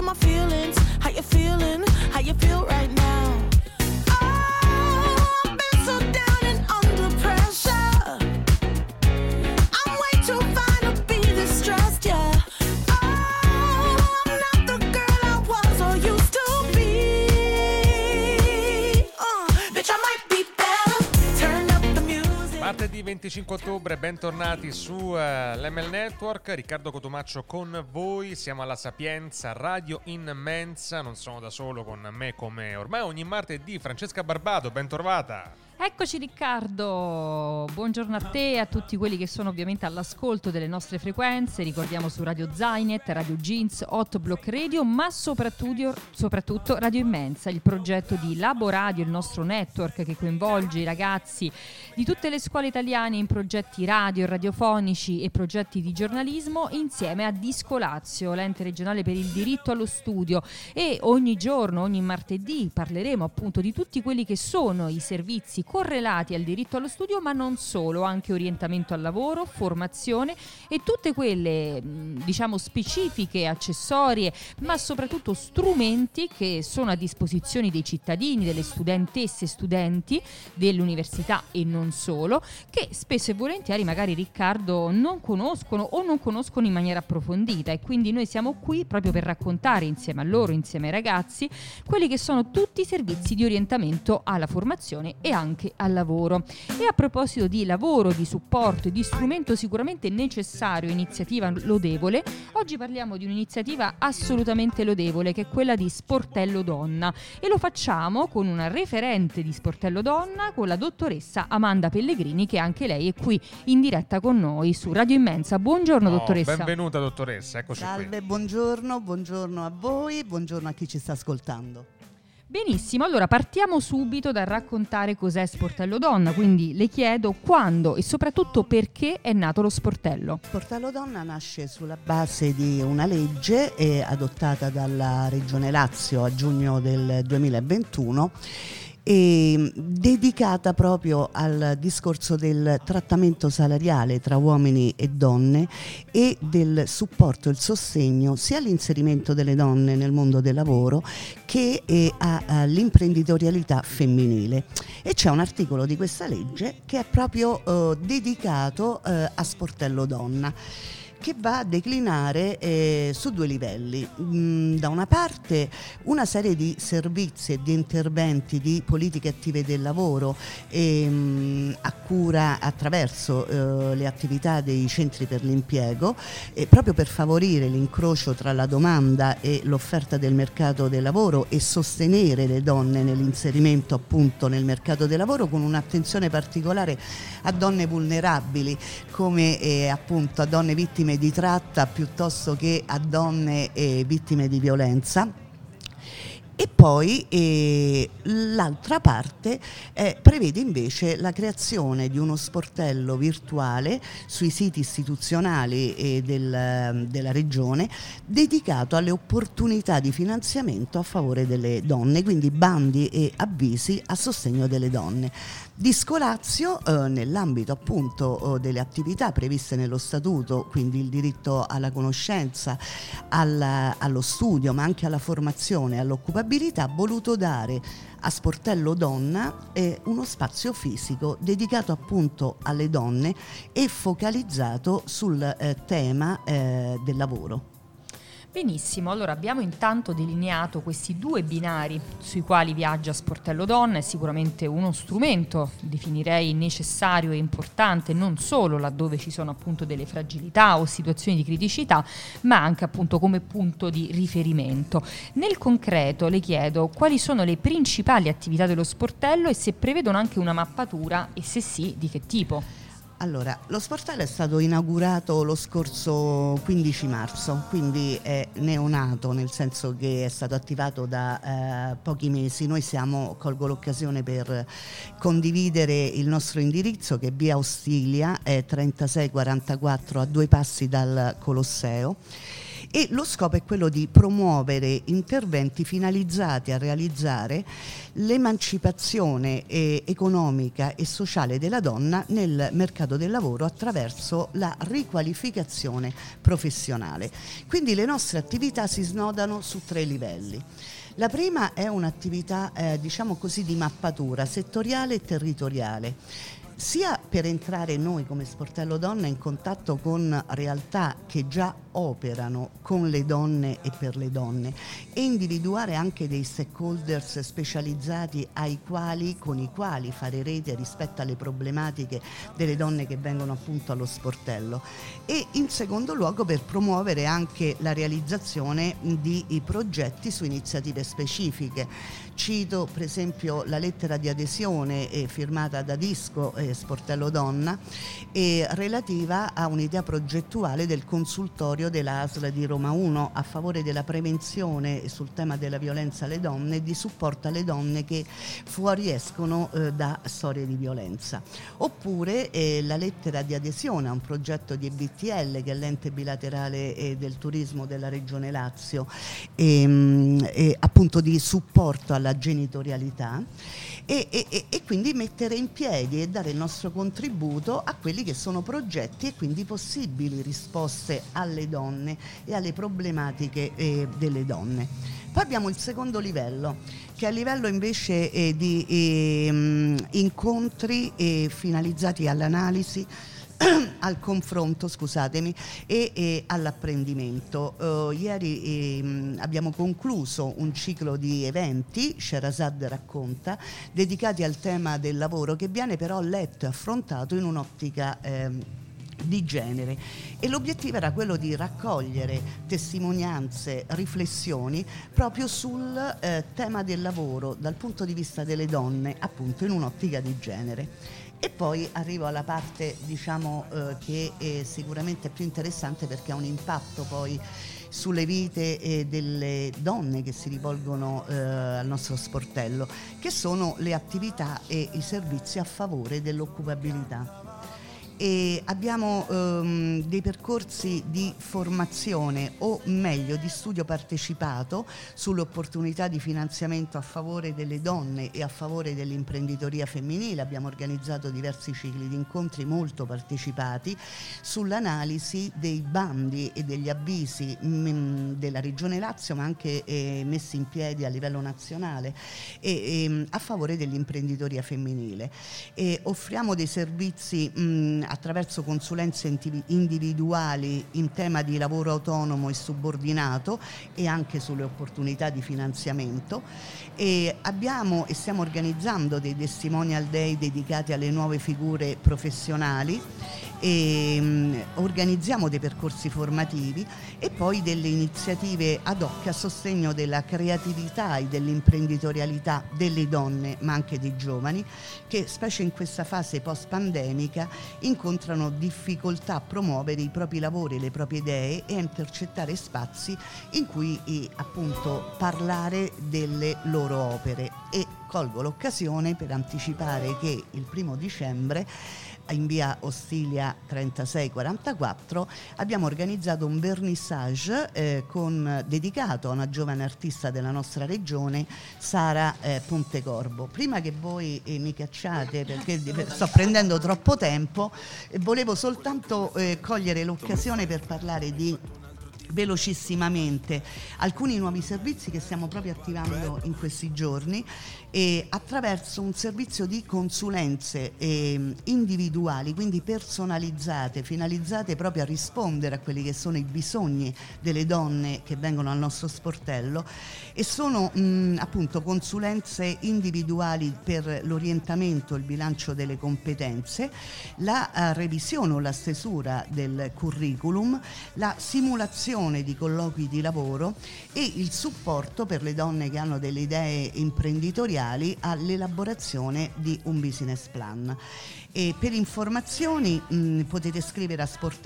my feelings. How you feeling? How you feel right now? Oh, I've been so down and under pressure. I'm way too fine to be distressed, yeah. Oh, I'm not the girl I was or used to be. Bitch, I might be better. Turn up the music. Martedì 25 ottobre, bentornati su l'ML Network. Riccardo Cotumaccio con voi, siamo alla Sapienza, Radio in Mensa. Non sono da solo, con me come ormai ogni martedì Francesca Barbato, ben trovata. Eccoci Riccardo, buongiorno a te e a tutti quelli che sono ovviamente all'ascolto delle nostre frequenze. Ricordiamo su Radio Zainet, Radio Jeans, Hot Block Radio, ma soprattutto Radio Immensa, il progetto di Labo Radio, il nostro network che coinvolge i ragazzi di tutte le scuole italiane in progetti radio, radiofonici e progetti di giornalismo, insieme a Disco Lazio, l'ente regionale per il diritto allo studio. E ogni giorno, ogni martedì, parleremo appunto di tutti quelli che sono i servizi correlati al diritto allo studio, ma non solo, anche orientamento al lavoro, formazione e tutte quelle diciamo specifiche, accessorie, ma soprattutto strumenti che sono a disposizione dei cittadini, delle studentesse e studenti dell'università e non solo, che spesso e volentieri magari Riccardo non conoscono o non conoscono in maniera approfondita, e quindi noi siamo qui proprio per raccontare insieme a loro, insieme ai ragazzi, quelli che sono tutti i servizi di orientamento alla formazione e anche al lavoro. E a proposito di lavoro, di supporto e di strumento sicuramente necessario, iniziativa lodevole, oggi parliamo di un'iniziativa assolutamente lodevole, che è quella di Sportello Donna, e lo facciamo con una referente di Sportello Donna, con la dottoressa Amanda Pellegrini, che anche lei è qui in diretta con noi su Radio Immensa. Buongiorno dottoressa. Benvenuta dottoressa, eccoci qui. Salve, buongiorno a voi, buongiorno a chi ci sta ascoltando. Benissimo, allora partiamo subito dal raccontare cos'è Sportello Donna, quindi le chiedo quando e soprattutto perché è nato lo sportello. Sportello Donna nasce sulla base di una legge adottata dalla Regione Lazio a giugno del 2021 e dedicata proprio al discorso del trattamento salariale tra uomini e donne e del supporto e il sostegno sia all'inserimento delle donne nel mondo del lavoro che all'imprenditorialità femminile. E c'è un articolo di questa legge che è proprio dedicato a Sportello Donna, che va a declinare su due livelli. Da una parte una serie di servizi e di interventi di politiche attive del lavoro a cura attraverso le attività dei centri per l'impiego, proprio per favorire l'incrocio tra la domanda e l'offerta del mercato del lavoro e sostenere le donne nell'inserimento appunto nel mercato del lavoro, con un'attenzione particolare a donne vulnerabili, come appunto a donne vittime di tratta piuttosto che a donne vittime di violenza. E poi l'altra parte prevede invece la creazione di uno sportello virtuale sui siti istituzionali della regione, dedicato alle opportunità di finanziamento a favore delle donne, quindi bandi e avvisi a sostegno delle donne. Disco Lazio, nell'ambito appunto delle attività previste nello statuto, quindi il diritto alla conoscenza, allo studio, ma anche alla formazione e all'occupabilità, ha voluto dare a Sportello Donna uno spazio fisico dedicato appunto alle donne e focalizzato sul tema del lavoro. Benissimo, allora abbiamo intanto delineato questi due binari sui quali viaggia Sportello Donna. È sicuramente uno strumento, definirei necessario e importante, non solo laddove ci sono appunto delle fragilità o situazioni di criticità, ma anche appunto come punto di riferimento. Nel concreto le chiedo quali sono le principali attività dello sportello e se prevedono anche una mappatura, e se sì, di che tipo. Allora, lo sportello è stato inaugurato lo scorso 15 marzo, quindi è neonato, nel senso che è stato attivato da pochi mesi. Noi colgo l'occasione per condividere il nostro indirizzo, che è via Ostilia, è 3644, a 2 passi dal Colosseo. e lo scopo è quello di promuovere interventi finalizzati a realizzare l'emancipazione economica e sociale della donna nel mercato del lavoro attraverso la riqualificazione professionale. Quindi le nostre attività si snodano su 3 livelli. La prima è un'attività diciamo così di mappatura settoriale e territoriale, sia per entrare noi come Sportello Donna in contatto con realtà che già operano con le donne e per le donne e individuare anche dei stakeholders specializzati con i quali fare rete rispetto alle problematiche delle donne che vengono appunto allo sportello, e in secondo luogo per promuovere anche la realizzazione di progetti su iniziative specifiche. Cito per esempio la lettera di adesione firmata da Disco Sportello Donna relativa a un'idea progettuale del consultorio della ASL di Roma 1 a favore della prevenzione sul tema della violenza alle donne e di supporto alle donne che fuoriescono da storie di violenza. Oppure la lettera di adesione a un progetto di EBTL, che è l'ente bilaterale del turismo della Regione Lazio, appunto di supporto alla genitorialità, e quindi mettere in piedi e dare il nostro contributo a quelli che sono progetti e quindi possibili risposte alle donne e alle problematiche delle donne. Poi abbiamo il secondo livello, che è a livello invece di incontri finalizzati all'analisi, al confronto, scusatemi, e all'apprendimento. Ieri abbiamo concluso un ciclo di eventi, Sherazad racconta, dedicati al tema del lavoro, che viene però letto e affrontato in un'ottica di genere, e l'obiettivo era quello di raccogliere testimonianze, riflessioni proprio sul tema del lavoro dal punto di vista delle donne, appunto in un'ottica di genere. E poi arrivo alla parte diciamo che è sicuramente più interessante, perché ha un impatto poi sulle vite delle donne che si rivolgono al nostro sportello, che sono le attività e i servizi a favore dell'occupabilità. E abbiamo dei percorsi di formazione, o meglio di studio partecipato, sulle opportunità di finanziamento a favore delle donne e a favore dell'imprenditoria femminile. Abbiamo organizzato diversi cicli di incontri molto partecipati sull'analisi dei bandi e degli avvisi della Regione Lazio, ma anche messi in piedi a livello nazionale a favore dell'imprenditoria femminile. E offriamo dei servizi attraverso consulenze individuali in tema di lavoro autonomo e subordinato e anche sulle opportunità di finanziamento, e abbiamo e stiamo organizzando dei testimonial day dedicati alle nuove figure professionali, e organizziamo dei percorsi formativi e poi delle iniziative ad hoc a sostegno della creatività e dell'imprenditorialità delle donne, ma anche dei giovani, che specie in questa fase post pandemica incontrano difficoltà a promuovere i propri lavori, le proprie idee e a intercettare spazi in cui appunto parlare delle loro opere. E colgo l'occasione per anticipare che il 1° dicembre in via Ostilia 3644 abbiamo organizzato un vernissage dedicato a una giovane artista della nostra regione, Sara Pontecorvo. Prima che voi mi cacciate perché sto prendendo troppo tempo, volevo soltanto cogliere l'occasione per parlare di velocissimamente alcuni nuovi servizi che stiamo proprio attivando in questi giorni, e attraverso un servizio di consulenze individuali, quindi personalizzate, finalizzate proprio a rispondere a quelli che sono i bisogni delle donne che vengono al nostro sportello, e sono appunto consulenze individuali per l'orientamento, il bilancio delle competenze, la revisione o la stesura del curriculum, la simulazione di colloqui di lavoro e il supporto per le donne che hanno delle idee imprenditoriali all'elaborazione di un business plan. E per informazioni potete scrivere a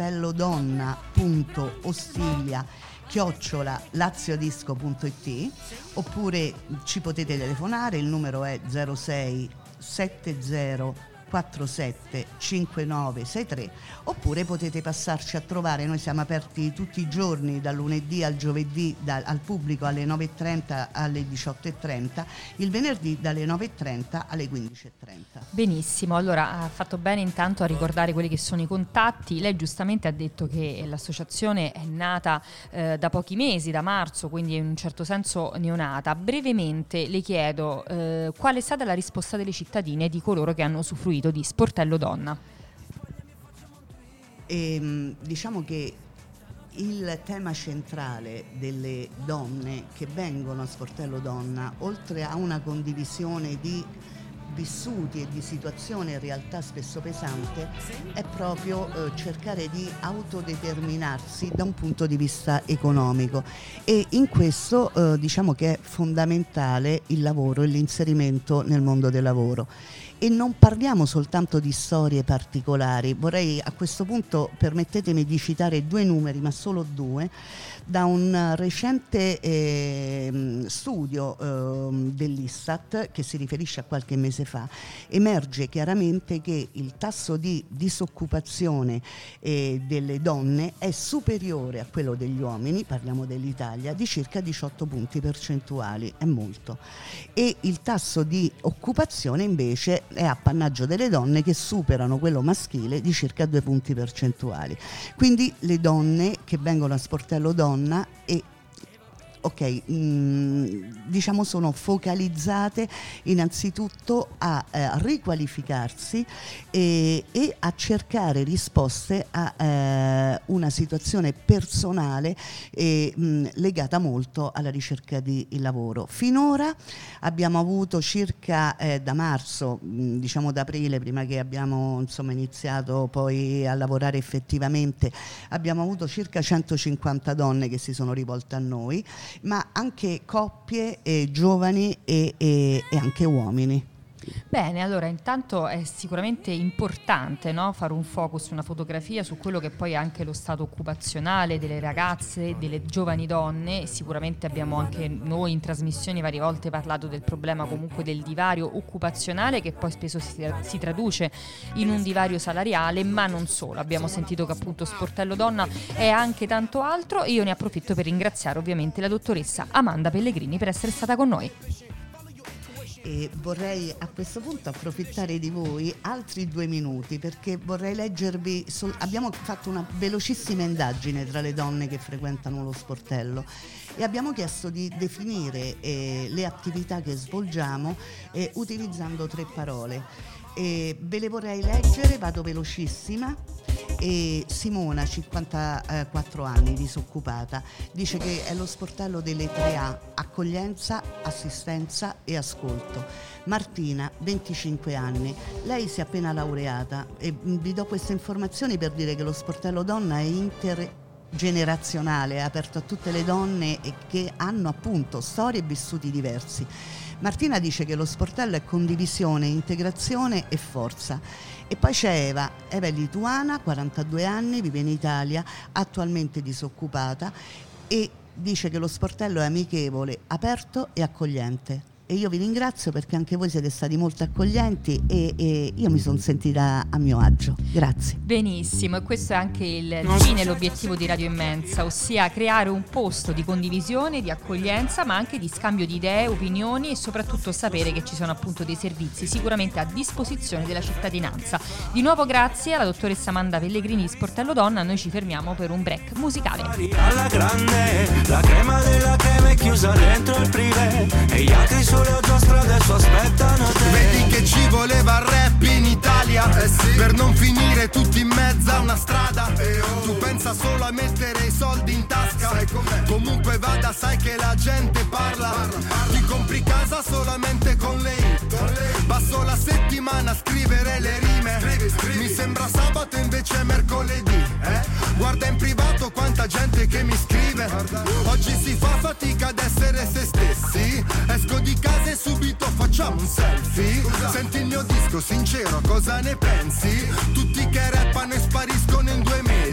sportello-donna.ostiglia@laziodisco.it, oppure ci potete telefonare, il numero è 06 70 47 5963, oppure potete passarci a trovare. Noi siamo aperti tutti i giorni, dal lunedì al giovedì, al pubblico alle 9.30 alle 18.30, il venerdì dalle 9.30 alle 15.30. Benissimo, allora ha fatto bene intanto a ricordare quelli che sono i contatti. Lei giustamente ha detto che l'associazione è nata da pochi mesi, da marzo, quindi in un certo senso neonata. Brevemente le chiedo qual è stata la risposta delle cittadine e di coloro che hanno usufruito di Sportello Donna. Diciamo che il tema centrale delle donne che vengono a Sportello Donna, oltre a una condivisione di vissuti e di situazioni in realtà spesso pesante, è proprio cercare di autodeterminarsi da un punto di vista economico, e in questo diciamo che è fondamentale il lavoro e l'inserimento nel mondo del lavoro. E non parliamo soltanto di storie particolari. Vorrei a questo punto, permettetemi di citare 2 numeri, ma solo 2, da un recente studio dell'Istat che si riferisce a qualche mese fa. Emerge chiaramente che il tasso di disoccupazione delle donne è superiore a quello degli uomini, parliamo dell'Italia, di circa 18 punti percentuali, è molto. E il tasso di occupazione invece è appannaggio delle donne, che superano quello maschile di circa 2 punti percentuali. Quindi le donne che vengono a Sportello Donna diciamo sono focalizzate innanzitutto a riqualificarsi e a cercare risposte a una situazione personale legata molto alla ricerca di lavoro. Finora abbiamo avuto circa da marzo, diciamo da aprile, prima che abbiamo iniziato poi a lavorare effettivamente, abbiamo avuto circa 150 donne che si sono rivolte a noi, ma anche coppie giovani e anche uomini. Bene, allora intanto è sicuramente importante, no, fare un focus, una fotografia su quello che poi è anche lo stato occupazionale delle ragazze, delle giovani donne. Sicuramente abbiamo anche noi in trasmissioni varie volte parlato del problema comunque del divario occupazionale, che poi spesso si traduce in un divario salariale, ma non solo. Abbiamo sentito che appunto Sportello Donna è anche tanto altro, e io ne approfitto per ringraziare ovviamente la dottoressa Amanda Pellegrini per essere stata con noi. E vorrei a questo punto approfittare di voi altri 2 minuti, perché vorrei leggervi abbiamo fatto una velocissima indagine tra le donne che frequentano lo sportello e abbiamo chiesto di definire le attività che svolgiamo utilizzando 3 parole. Ve le vorrei leggere, vado velocissima. Simona, 54 anni, disoccupata, dice che è lo sportello delle 3A: accoglienza, assistenza e ascolto. Martina, 25 anni, lei si è appena laureata, e vi do queste informazioni per dire che lo sportello donna è intergenerazionale, è aperto a tutte le donne e che hanno appunto storie e vissuti diversi. Martina dice che lo sportello è condivisione, integrazione e forza. E poi c'è Eva è lituana, 42 anni, vive in Italia, attualmente disoccupata, e dice che lo sportello è amichevole, aperto e accogliente. E io vi ringrazio perché anche voi siete stati molto accoglienti e io mi sono sentita a mio agio. Grazie. Benissimo, e questo è anche il fine e l'obiettivo di Radio Immensa, ossia creare un posto di condivisione, di accoglienza, ma anche di scambio di idee, opinioni e soprattutto sapere che ci sono appunto dei servizi sicuramente a disposizione della cittadinanza. Di nuovo grazie alla dottoressa Amanda Pellegrini di Sportello Donna. Noi ci fermiamo per un break musicale. Alla grande, la crema della crema è chiusa dentro il privé e gli altri sulle autostrade adesso aspettano te. Vedi che ci voleva il rap in Italia, sì, per non finire tutti in mezzo a una strada. Tu pensa solo a mettere i soldi in tasca, comunque vada sai che la gente parla. Ti compri casa solamente con lei, passo la settimana a scrivere le rime. Mi sembra sabato invece è mercoledì. Guarda in privato quanta gente che mi scrive. Oggi si fa fatica ad essere se stessi. Esco di casa e subito facciamo un selfie. Senti il mio disco sincero, cosa ne pensi? Tutti che rappano e spariscono in 2 mesi.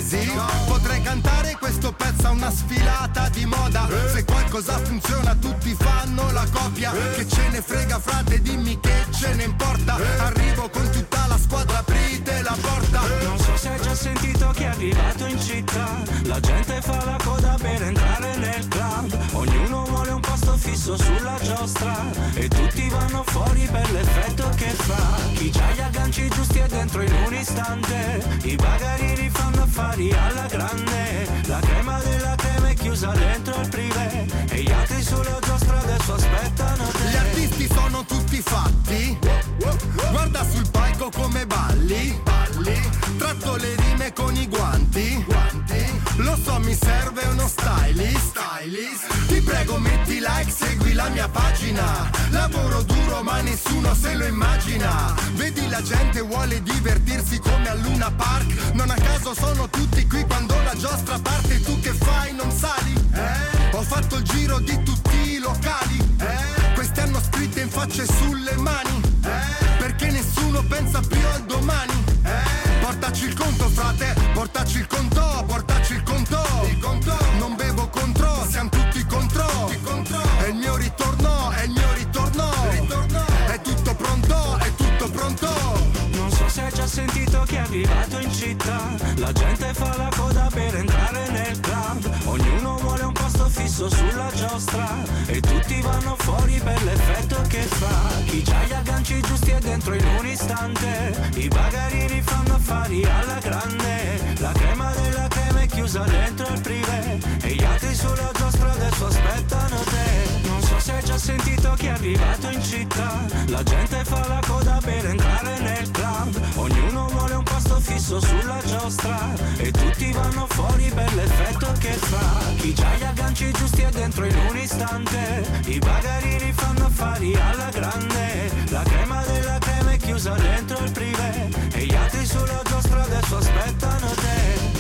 easy. Potrei cantare questo pezzo a una sfilata di moda. Se qualcosa funziona tutti fanno la copia. Che ce ne frega frate, dimmi che ce ne importa. Arrivo con tutta la squadra, aprite la porta. Non so se hai già sentito che è arrivato in città. La gente fa la coda per entrare nel club. Ognuno vuole un posto fisso sulla giostra e tutti vanno fuori per l'effetto che fa. Chi c'ha gli agganci giusti è dentro in un istante. I bagarini fanno affari alla grande. La crema della crema è chiusa dentro il privé e gli altri sulla giostra adesso aspettano te. Gli artisti sono tutti fatti. Guarda sul palco come balli. Tratto le rime con i guanti. Lo so, mi serve uno stylist. Ti prego metti like, segui la mia pagina. Lavoro duro ma nessuno se lo immagina. Vedi la gente vuole divertirsi come a Luna Park. Non a caso sono tutti qui quando la giostra parte. Tu che fai, non sali? Ho fatto il giro di tutti i locali. Questi hanno scritte in facce sulle mani. Perché nessuno pensa più al domani. Portaci il conto frate, portaci il conto, portaci il conto. Non bevo contro, siamo tutti contro. È il mio ritorno, è il mio ritorno. È tutto pronto, è tutto pronto. Non so se hai già sentito che è arrivato in città. La gente fa la coda per entrare nel club. Ognuno vuole un posto fisso sulla giostra e tutti vanno fuori per l'effetto che fa. Chi c'ha gli agganci giusti è dentro in un istante. I bagarini fanno affari alla grande. La crema della crema è chiusa dentro il privé e gli altri sulla giostra adesso aspettano te. Non so se hai già sentito che è arrivato in città. La gente fa la coda per entrare nel club. Ognuno vuole un posto fisso sulla giostra e tutti vanno fuori per l'effetto che fa. Chi c'ha gli agganci giusti è dentro in un istante. I bagarini fanno affari alla grande. La crema della crema è chiusa dentro il privé e gli altri sulla giostra adesso aspettano te.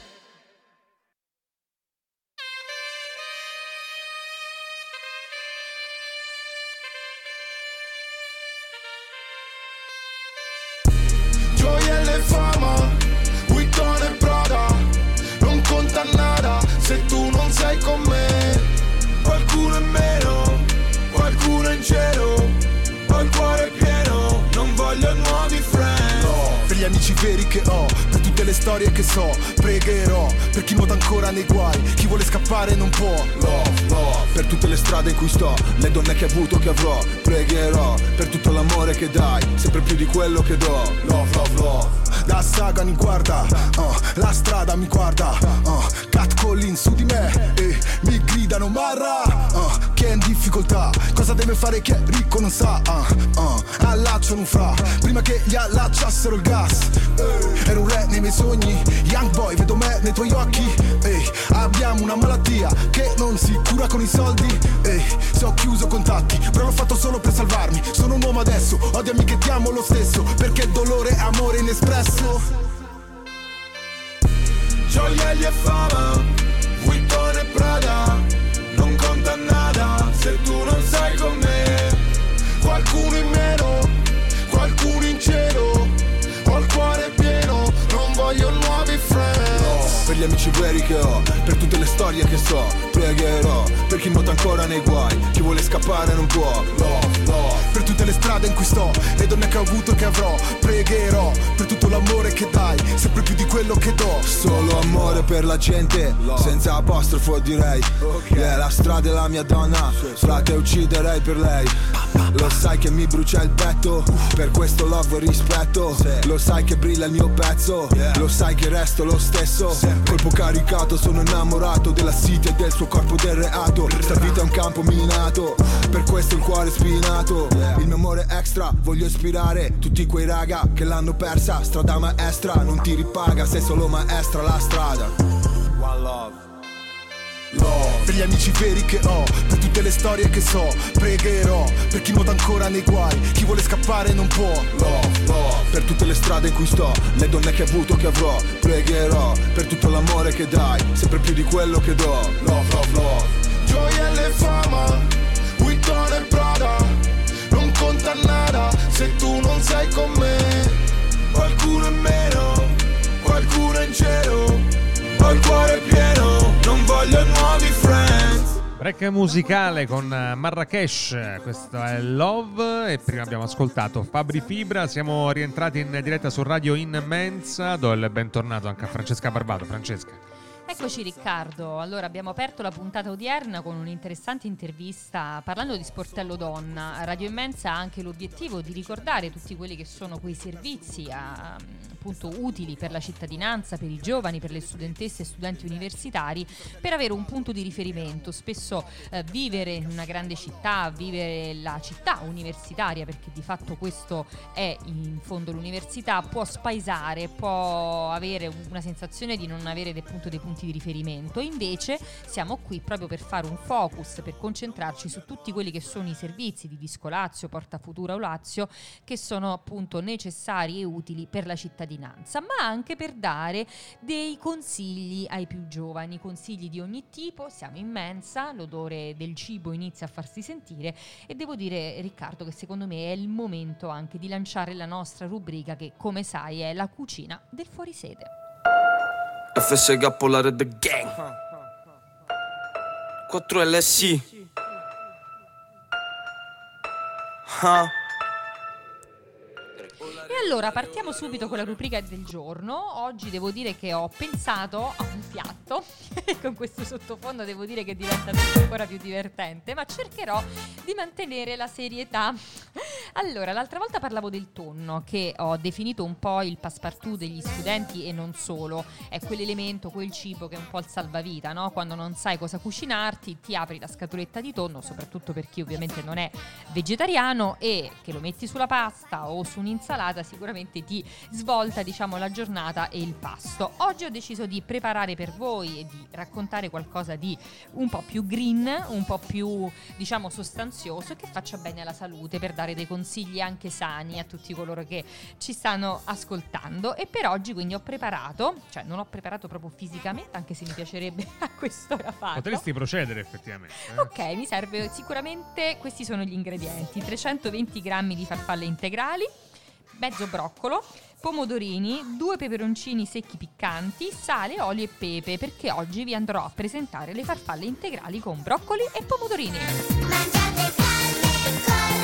Gioielli e fama, Vuitton e Prada, non conta nada se tu non sei con me. Qualcuno in meno, qualcuno in cielo, ho il cuore pieno, non voglio nuovi friends. No, per gli amici veri che ho, per tutte le storie che so, pregherò. Per chi nuota ancora nei guai, chi vuole scappare non può. Love, per tutte le strade in cui sto, le donne che ho avuto, che avrò, pregherò. Per tutto l'amore che dai, sempre più di quello che do. Love. La saga mi guarda, la strada mi guarda, catcalling su di me e mi gridano marra, che è in difficoltà, cosa deve fare che è ricco non sa, allacciano un fra, prima che gli allacciassero il gas, ero un re nei miei sogni, young boy vedo me nei tuoi occhi, abbiamo una malattia che non si cura con i soldi, se ho chiuso contatti, però l'ho fatto solo per salvarmi, sono un uomo adesso, odiami che ti amo lo stesso, perché dolore è amore inespresso. Gioielli e fama, Vuitton e Prada, non conta nada se tu non sei con me. Qualcuno in meno, qualcuno in cielo, ho il cuore pieno, non voglio nuovi friends. Per gli amici veri che ho, per tutte le storie che so, pregherò. Per chi nuota ancora nei guai, chi vuole scappare non può. Love, per tutte le strade in cui sto, le donne che ho avuto e che avrò, pregherò. Per tutto l'amore che dai, sempre più di quello che do. Solo amore per la gente, senza apostrofo direi. Yeah, la strada è la mia donna, frate ucciderei per lei. Lo sai che mi brucia il petto, per questo love e rispetto. Lo sai che brilla il mio pezzo, lo sai che resto lo stesso. Colpo caricato, sono innamorato della city e del suo corpo del reato. Sta vita è un campo minato, per questo il cuore spinato. Il mio amore extra, voglio ispirare tutti quei raga che l'hanno persa. Strada maestra, non ti ripaga, sei solo maestra la strada. One love. Per gli amici veri che ho, per tutte le storie che so, pregherò. Per chi nuota ancora nei guai, chi vuole scappare non può. Love, per tutte le strade in cui sto, le donne che ho avuto, che avrò, pregherò. Per tutto l'amore che dai, sempre più di quello che do. Love. Gioielli e fama, Vuitton e Prada, non conta nada se tu non sei con me. Qualcuno in meno, qualcuno in cielo, Break musicale con Marrakesh, questo è Love, e prima abbiamo ascoltato Fabri Fibra. Siamo rientrati in diretta su Radio Immensa, do il bentornato anche a Francesca Barbato. Francesca. Eccoci Riccardo, allora abbiamo aperto la puntata odierna con un'interessante intervista parlando di Sportello Donna. Radio Immensa ha anche l'obiettivo di ricordare tutti quelli che sono quei servizi appunto utili per la cittadinanza, per i giovani, per le studentesse e studenti universitari, per avere un punto di riferimento. Spesso vivere in una grande città, vivere la città universitaria, perché di fatto questo è in fondo l'università, può spaesare, può avere una sensazione di non avere appunto dei punti di riferimento. Invece siamo qui proprio per fare un focus, per concentrarci su tutti quelli che sono i servizi di Disco Lazio, Porta Futura o Lazio, che sono appunto necessari e utili per la cittadinanza, ma anche per dare dei consigli ai più giovani, consigli di ogni tipo. Siamo in mensa, l'odore del cibo inizia a farsi sentire e devo dire, Riccardo, che secondo me è il momento anche di lanciare la nostra rubrica che, come sai, è la cucina del fuorisede. FSK Polare The Gang 4LSI E allora partiamo subito con la rubrica del giorno. Oggi devo dire che ho pensato a un piatto e con questo sottofondo devo dire che diventa tutto ancora più divertente, ma cercherò di mantenere la serietà. Allora, l'altra volta parlavo del tonno, che ho definito un po' il passepartout degli studenti e non solo. È quell'elemento, quel cibo che è un po' il salvavita, no? Quando non sai cosa cucinarti, ti apri la scatoletta di tonno, soprattutto per chi ovviamente non è vegetariano, e che lo metti sulla pasta o su un'insalata sicuramente ti svolta, diciamo, la giornata e il pasto. Oggi ho deciso di preparare per voi e di raccontare qualcosa di un po' più green, un po' più, diciamo, sostanzioso e che faccia bene alla salute, per dare dei consigli anche sani a tutti coloro che ci stanno ascoltando. E per oggi quindi ho preparato, cioè non ho preparato proprio fisicamente, anche se mi piacerebbe a quest'ora farlo. Potresti procedere effettivamente. Ok, mi serve sicuramente, questi sono gli ingredienti: 320 grammi di farfalle integrali, mezzo broccolo, pomodorini, 2 peperoncini secchi piccanti, sale, olio e pepe, perché oggi vi andrò a presentare le farfalle integrali con broccoli e pomodorini. Mangiate carne con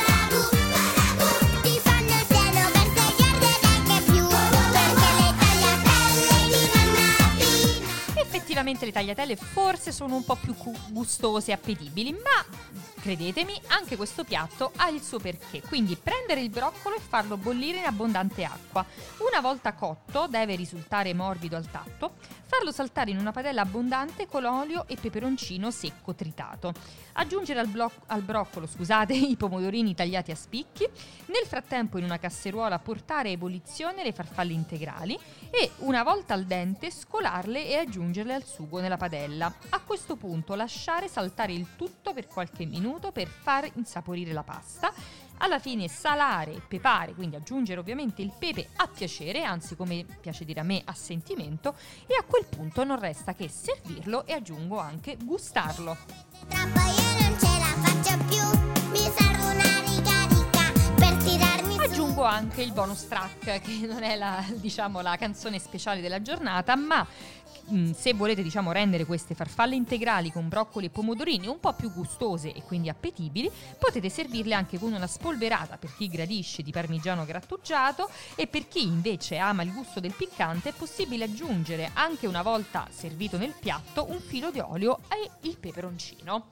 ragù, ti fanno il pieno per svegliarti neanche più, perché le tagliatelle di nonna Pina. Effettivamente le tagliatelle forse sono un po' più gustose e appetibili, ma credetemi, anche questo piatto ha il suo perché. Quindi prendere il broccolo e farlo bollire in abbondante acqua. Una volta cotto deve risultare morbido al tatto. Farlo saltare in una padella abbondante con olio e peperoncino secco tritato. Aggiungere al broccolo, i pomodorini tagliati a spicchi. Nel frattempo in una casseruola portare a ebollizione le farfalle integrali e, una volta al dente, scolarle e aggiungerle al sugo nella padella. A questo punto lasciare saltare il tutto per qualche minuto per far insaporire la pasta. Alla fine salare e pepare, quindi aggiungere ovviamente il pepe a piacere, anzi, come piace dire a me, a sentimento, e a quel punto non resta che servirlo e aggiungo anche gustarlo. Troppo io non ce la faccio più, mi serve una ricarica per tirarmi su. Aggiungo anche il bonus track, che non è la canzone speciale della giornata, ma se volete, rendere queste farfalle integrali con broccoli e pomodorini un po' più gustose e quindi appetibili, potete servirle anche con una spolverata, per chi gradisce, di parmigiano grattugiato, e per chi invece ama il gusto del piccante è possibile aggiungere, anche una volta servito nel piatto, un filo di olio e il peperoncino.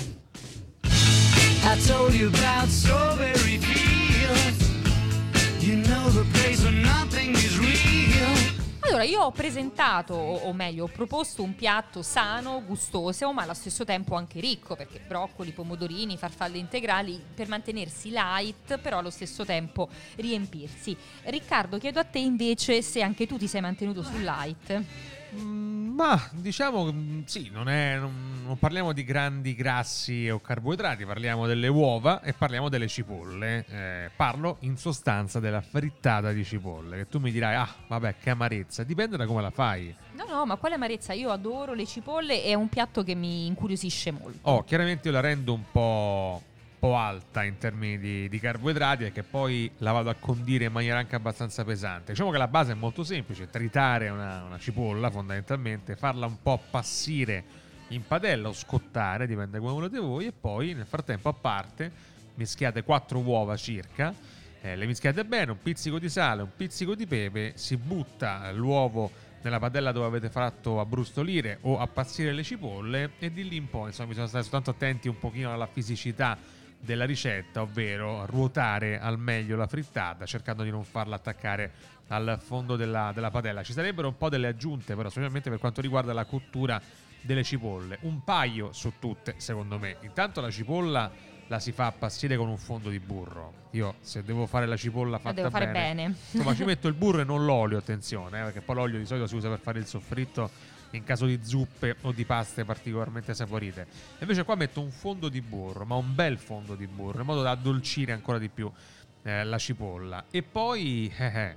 I told you about strawberry fields. You know the place where nothing is real. Allora, io ho presentato, o meglio, ho proposto un piatto sano, gustoso, ma allo stesso tempo anche ricco, perché broccoli, pomodorini, farfalle integrali, per mantenersi light, però allo stesso tempo riempirsi. Riccardo, chiedo a te invece se anche tu ti sei mantenuto sul light. Ma diciamo sì, non parliamo di grandi grassi o carboidrati, parliamo delle uova e parliamo delle cipolle. Parlo in sostanza della frittata di cipolle, che tu mi dirai, vabbè, che amarezza, dipende da come la fai. No, ma quale amarezza? Io adoro le cipolle, è un piatto che mi incuriosisce molto. Chiaramente io la rendo un po' alta in termini di carboidrati, e che poi la vado a condire in maniera anche abbastanza pesante. Diciamo che la base è molto semplice: tritare una cipolla, fondamentalmente farla un po' appassire in padella o scottare, dipende come volete voi, e poi nel frattempo a parte mischiate 4 uova circa, le mischiate bene, un pizzico di sale, un pizzico di pepe, si butta l'uovo nella padella dove avete fatto abbrustolire o appassire le cipolle, e di lì in poi insomma bisogna stare soltanto attenti un pochino alla fisicità della ricetta, ovvero ruotare al meglio la frittata cercando di non farla attaccare al fondo della padella. Ci sarebbero un po' delle aggiunte però, specialmente per quanto riguarda la cottura delle cipolle, un paio su tutte secondo me. Intanto la cipolla la si fa appassire con un fondo di burro. Io se devo fare la cipolla fatta devo fare bene. insomma ci metto il burro e non l'olio, attenzione, perché poi l'olio di solito si usa per fare il soffritto in caso di zuppe o di paste particolarmente saporite. Invece qua metto un fondo di burro, ma un bel fondo di burro, in modo da addolcire ancora di più la cipolla. E poi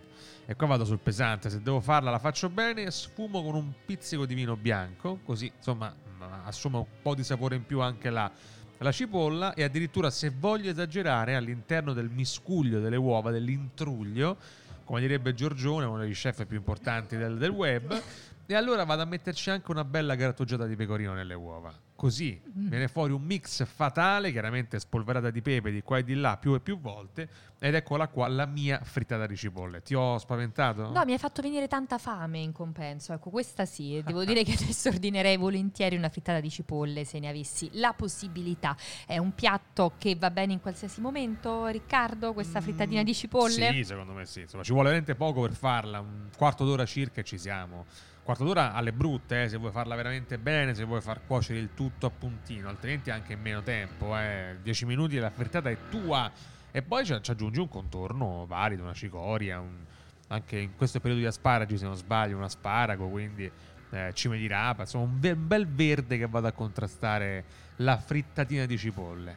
e qua vado sul pesante, se devo farla la faccio bene, sfumo con un pizzico di vino bianco, così insomma assume un po' di sapore in più anche la cipolla. E addirittura, se voglio esagerare, all'interno del miscuglio delle uova, dell'intruglio, come direbbe Giorgione, uno degli chef più importanti del web, e allora vado a metterci anche una bella grattugiata di pecorino nelle uova. Così viene fuori un mix fatale, chiaramente spolverata di pepe di qua e di là più e più volte, ed eccola qua la mia frittata di cipolle. Ti ho spaventato? No, mi hai fatto venire tanta fame in compenso. Ecco, questa sì, devo dire che adesso ordinerei volentieri una frittata di cipolle se ne avessi la possibilità. È un piatto che va bene in qualsiasi momento, Riccardo, questa frittatina di cipolle? Sì, secondo me sì. Insomma, ci vuole veramente poco per farla, un quarto d'ora circa e ci siamo. Quarto d'ora alle brutte, se vuoi farla veramente bene, se vuoi far cuocere il tutto a puntino, altrimenti anche in meno tempo, 10 minuti e la frittata è tua. E poi ci aggiungi un contorno valido, una cicoria, anche in questo periodo di asparagi, se non sbaglio, un asparago, quindi cime di rapa, insomma un bel verde che vada a contrastare la frittatina di cipolle.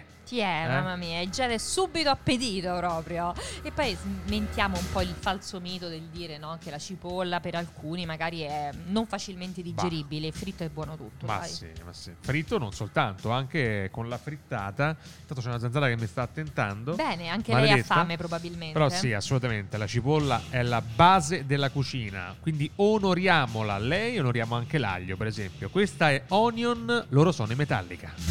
Mamma mia, già è subito appetito proprio. E poi smentiamo un po' il falso mito del dire, no, che la cipolla per alcuni magari è non facilmente digeribile. Fritto è buono tutto. Ma sì. Fritto non soltanto, anche con la frittata. Intanto c'è una zanzara che mi sta attentando. Bene, anche maledetta. Lei ha fame probabilmente. Però sì, assolutamente, la cipolla è la base della cucina, quindi onoriamola lei, onoriamo anche l'aglio, per esempio. Questa è Onion, loro sono i Metallica.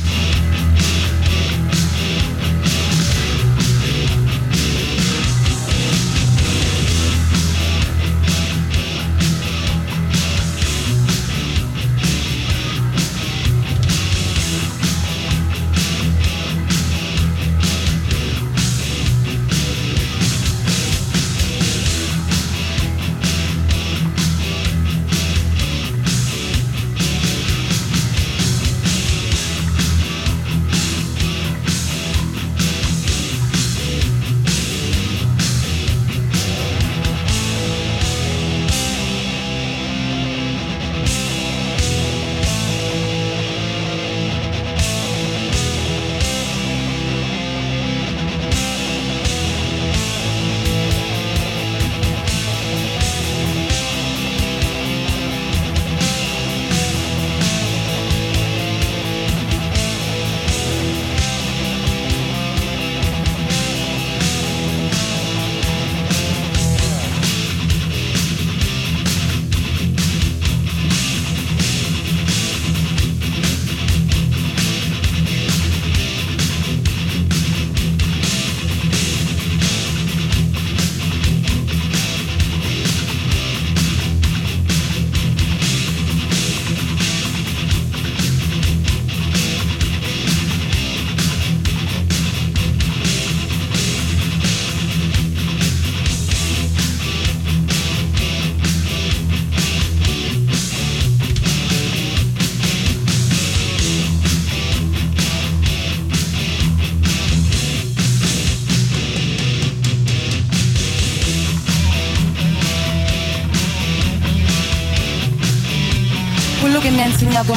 quello che mi ha insegnato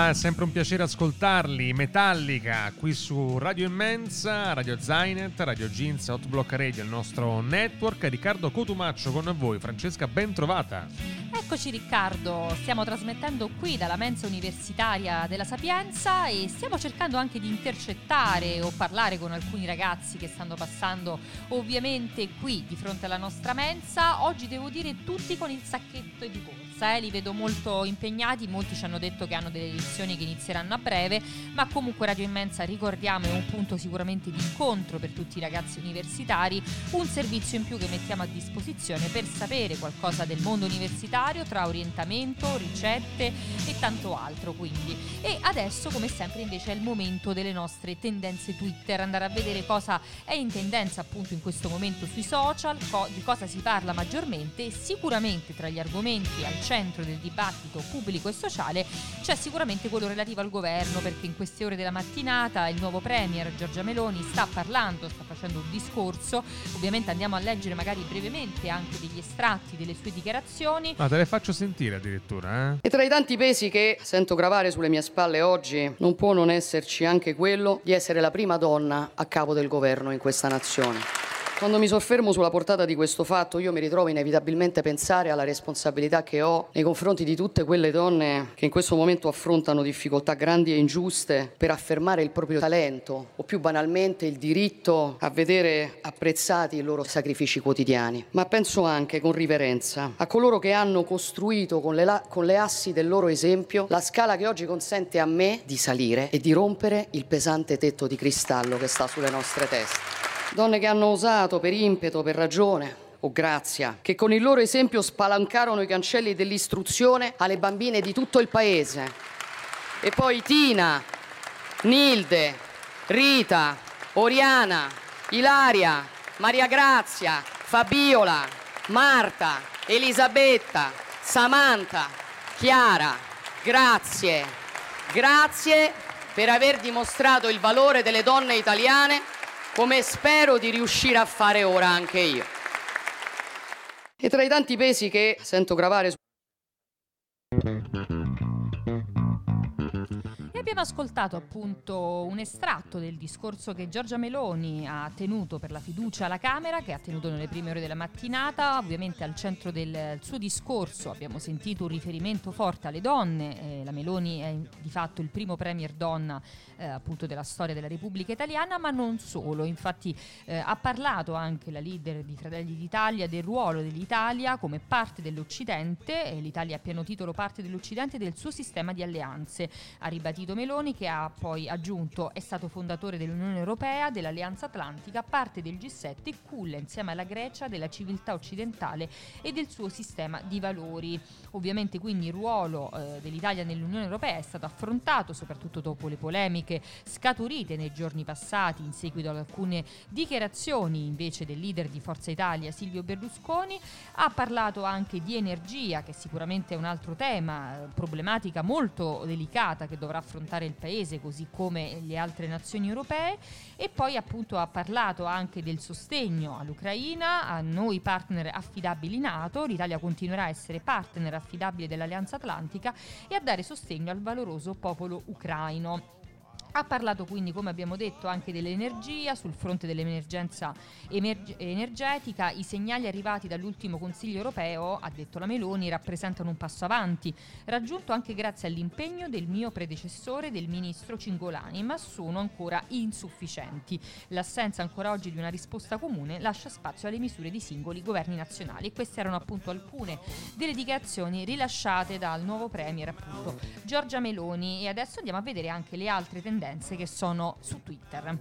è sempre un piacere ascoltarli. Metallica qui su Radio Immensa, Radio Zainet, Radio Jeans, Hot Block Radio, il nostro network. Riccardo Cotumaccio con voi. Francesca, ben trovata. Eccoci Riccardo, stiamo trasmettendo qui dalla mensa universitaria della Sapienza e stiamo cercando anche di intercettare o parlare con alcuni ragazzi che stanno passando ovviamente qui di fronte alla nostra mensa. Oggi devo dire tutti con il sacchetto di corsa, li vedo molto impegnati, molti ci hanno detto che hanno delle lezioni che inizieranno a breve, ma comunque Radio Immensa, ricordiamo, è un punto sicuramente di incontro per tutti i ragazzi universitari, un servizio in più che mettiamo a disposizione per sapere qualcosa del mondo universitario, tra orientamento, ricette e tanto altro. Quindi, e adesso come sempre invece è il momento delle nostre tendenze Twitter, andare a vedere cosa è in tendenza appunto in questo momento sui social, di cosa si parla maggiormente. E sicuramente tra gli argomenti al centro del dibattito pubblico e sociale c'è sicuramente quello relativo al governo, perché in queste ore della mattinata il nuovo premier Giorgia Meloni sta facendo un discorso. Ovviamente andiamo a leggere magari brevemente anche degli estratti delle sue dichiarazioni. Ma te le faccio sentire addirittura, E tra i tanti pesi che sento gravare sulle mie spalle oggi, non può non esserci anche quello di essere la prima donna a capo del governo in questa nazione. Quando mi soffermo sulla portata di questo fatto, io mi ritrovo inevitabilmente a pensare alla responsabilità che ho nei confronti di tutte quelle donne che in questo momento affrontano difficoltà grandi e ingiuste per affermare il proprio talento o più banalmente il diritto a vedere apprezzati i loro sacrifici quotidiani. Ma penso anche con riverenza a coloro che hanno costruito con le assi del loro esempio la scala che oggi consente a me di salire e di rompere il pesante tetto di cristallo che sta sulle nostre teste. Donne che hanno osato per impeto, per ragione o grazia, che con il loro esempio spalancarono i cancelli dell'istruzione alle bambine di tutto il paese. E poi Tina, Nilde, Rita, Oriana, Ilaria, Maria Grazia, Fabiola, Marta, Elisabetta, Samantha, Chiara, grazie. Grazie per aver dimostrato il valore delle donne italiane, come spero di riuscire a fare ora anche io. E tra i tanti pesi che sento gravare Abbiamo ascoltato appunto un estratto del discorso che Giorgia Meloni ha tenuto per la fiducia alla Camera, che ha tenuto nelle prime ore della mattinata. Ovviamente al centro del suo discorso abbiamo sentito un riferimento forte alle donne. La Meloni è di fatto il primo premier donna appunto della storia della Repubblica Italiana, ma non solo. Infatti ha parlato anche la leader di Fratelli d'Italia del ruolo dell'Italia come parte dell'Occidente, l'Italia a pieno titolo parte dell'Occidente e del suo sistema di alleanze. Ha ribadito Meloni, che ha poi aggiunto: è stato fondatore dell'Unione Europea, dell'Alleanza Atlantica, parte del G7 e culla insieme alla Grecia della civiltà occidentale e del suo sistema di valori. Ovviamente quindi il ruolo dell'Italia nell'Unione Europea è stato affrontato soprattutto dopo le polemiche scaturite nei giorni passati in seguito ad alcune dichiarazioni invece del leader di Forza Italia Silvio Berlusconi. Ha parlato anche di energia, che sicuramente è un altro tema, problematica molto delicata che dovrà affrontare il paese così come le altre nazioni europee. E poi appunto ha parlato anche del sostegno all'Ucraina, a noi partner affidabili NATO. L'Italia continuerà a essere partner affidabile dell'Alleanza Atlantica e a dare sostegno al valoroso popolo ucraino. Ha parlato quindi, come abbiamo detto, anche dell'energia, sul fronte dell'emergenza energetica. I segnali arrivati dall'ultimo Consiglio europeo, ha detto la Meloni, rappresentano un passo avanti, raggiunto anche grazie all'impegno del mio predecessore, del ministro Cingolani, ma sono ancora insufficienti. L'assenza ancora oggi di una risposta comune lascia spazio alle misure di singoli governi nazionali. E queste erano appunto alcune delle dichiarazioni rilasciate dal nuovo premier, appunto Giorgia Meloni. E adesso andiamo a vedere anche le altre tendenze che sono su Twitter.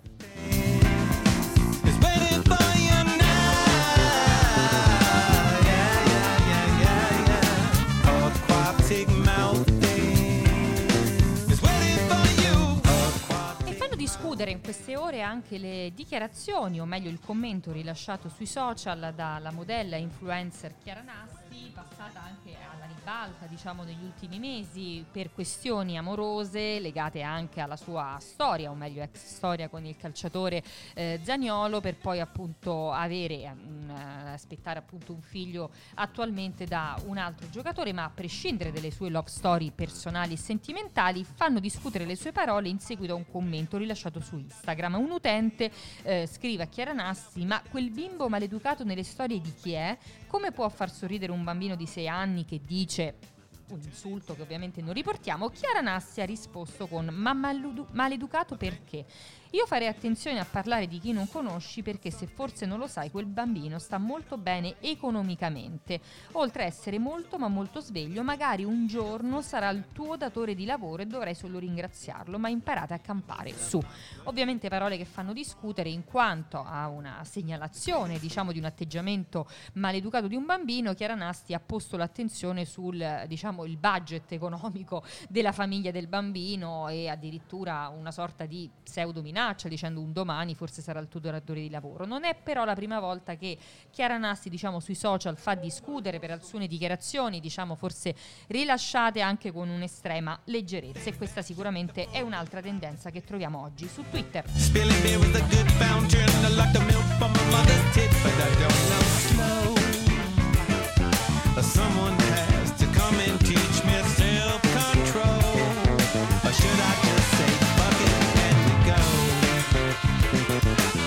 E fanno discutere in queste ultime ore anche le dichiarazioni, o meglio il commento rilasciato sui social dalla modella influencer Chiara Nassi, passata anche alla ribalta, diciamo, negli ultimi mesi per questioni amorose legate anche alla sua storia, o meglio ex storia con il calciatore Zaniolo, per poi appunto aspettare appunto un figlio attualmente da un altro giocatore. Ma a prescindere dalle sue love story personali e sentimentali, fanno discutere le sue parole in seguito a un commento rilasciato su Instagram. Un utente scrive a Chiara Nassi: ma quel bimbo maleducato nelle storie di chi è? Come può far sorridere un bambino di 6 anni che dice un insulto che ovviamente non riportiamo? Chiara Nassi ha risposto con: ma maleducato perché? Io farei attenzione a parlare di chi non conosci, perché se forse non lo sai, quel bambino sta molto bene economicamente, oltre a essere molto ma molto sveglio. Magari un giorno sarà il tuo datore di lavoro e dovrai solo ringraziarlo, ma imparate a campare su. Ovviamente parole che fanno discutere, in quanto a una segnalazione, diciamo, di un atteggiamento maleducato di un bambino. Chiara Nassi ha posto l'attenzione sul, diciamo, il budget economico della famiglia del bambino, e addirittura una sorta di pseudo minaccia, dicendo: un domani forse sarà il tuo datore di lavoro. Non è però la prima volta che Chiara Nassi, diciamo, sui social fa discutere per alcune dichiarazioni, diciamo forse rilasciate anche con un'estrema leggerezza, e questa sicuramente è un'altra tendenza che troviamo oggi su Twitter. Someone has to come and teach me self-control. Or should I just say fuck it and we go?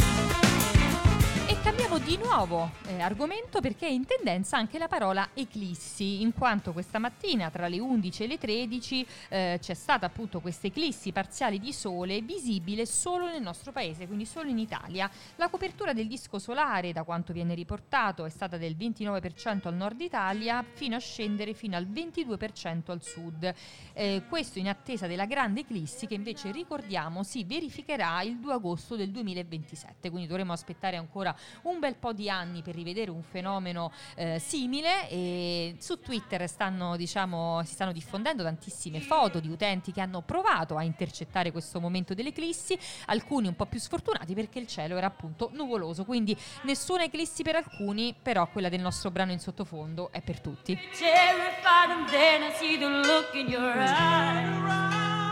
E cambiamo di nuovo argomento, perché è in tendenza anche la parola eclissi, in quanto questa mattina tra le 11 e le 13 c'è stata appunto questa eclissi parziale di sole visibile solo nel nostro paese, quindi solo in Italia. La copertura del disco solare, da quanto viene riportato, è stata del 29% al nord Italia, fino a scendere fino al 22% al sud. Questo in attesa della grande eclissi, che invece, ricordiamo, si verificherà il 2 agosto del 2027, quindi dovremo aspettare ancora un bel po' di anni per rivedere un fenomeno simile. E su Twitter si stanno diffondendo tantissime foto di utenti che hanno provato a intercettare questo momento dell'eclissi, alcuni un po' più sfortunati perché il cielo era appunto nuvoloso, quindi nessuna eclissi per alcuni, però quella del nostro brano in sottofondo è per tutti. Terrified, and then I see the look in your eyes.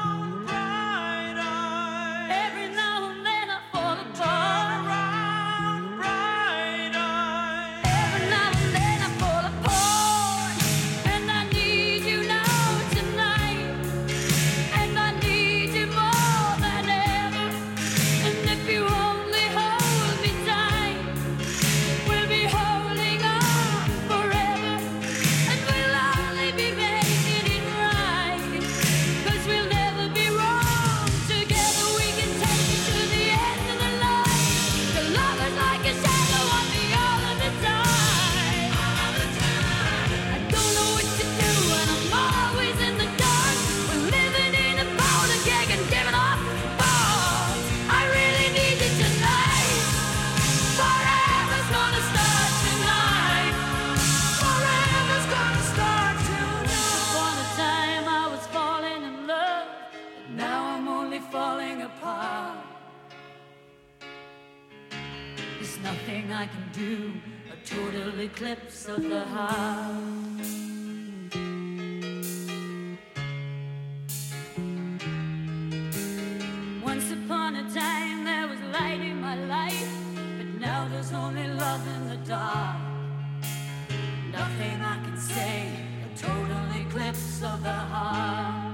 Every now and then I fall apart. Every now and then I fall apart. And I need you now tonight. And I need you more than ever. And if you only hold me tight, we'll be holding on forever. And we'll only be making it right. 'Cause we'll never be wrong. Together we can take it to the end of the line. The love is like a shadow on me all of the time. I don't know what to do and I'm always in the dark. We're living in a powder keg and giving off balls. I really need you tonight. Forever's gonna start tonight. Forever's gonna start tonight. Upon a time I was falling in love, but now I'm only falling apart. There's nothing I can do, a total eclipse of the heart. Once upon a time there was light in my life, but now there's only love in the dark. Nothing I can say, a total eclipse of the heart.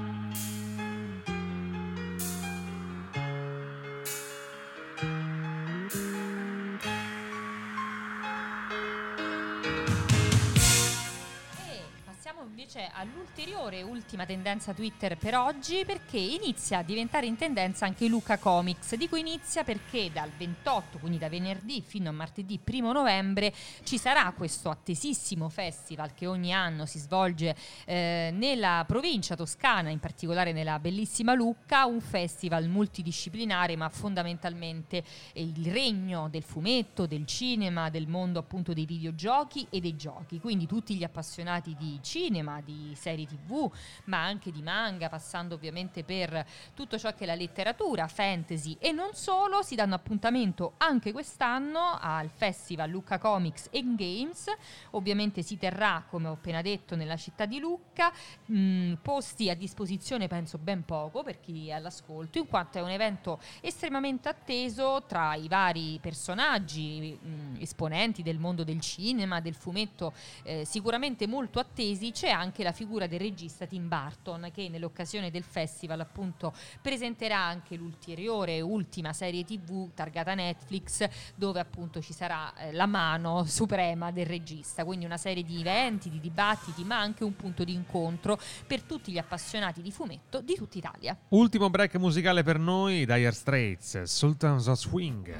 Passiamo invece all'ulteriore ultima tendenza Twitter per oggi, perché inizia a diventare in tendenza anche Luca Comics. Dico inizia perché dal 28, quindi da venerdì fino a martedì 1 novembre, ci sarà questo attesissimo festival che ogni anno si svolge nella provincia toscana, in particolare nella bellissima Lucca, un festival multidisciplinare, ma fondamentalmente il regno del fumetto, del cinema, del mondo appunto dei videogiochi e dei giochi. Quindi tutti gli appassionati di cinema, cinema, di serie TV, ma anche di manga, passando ovviamente per tutto ciò che è la letteratura, fantasy e non solo. Si danno appuntamento anche quest'anno al Festival Lucca Comics and Games. Ovviamente si terrà, come ho appena detto, nella città di Lucca, posti a disposizione penso ben poco per chi è all'ascolto, in quanto è un evento estremamente atteso. Tra i vari personaggi, esponenti del mondo del cinema, del fumetto, sicuramente molto attesi, c'è anche la figura del regista Tim Burton, che nell'occasione del festival appunto presenterà anche l'ulteriore ultima serie TV targata Netflix, dove appunto ci sarà la mano suprema del regista, quindi una serie di eventi, di dibattiti, ma anche un punto di incontro per tutti gli appassionati di fumetto di tutta Italia. Ultimo break musicale per noi, Dire Straits, Sultans of Swing.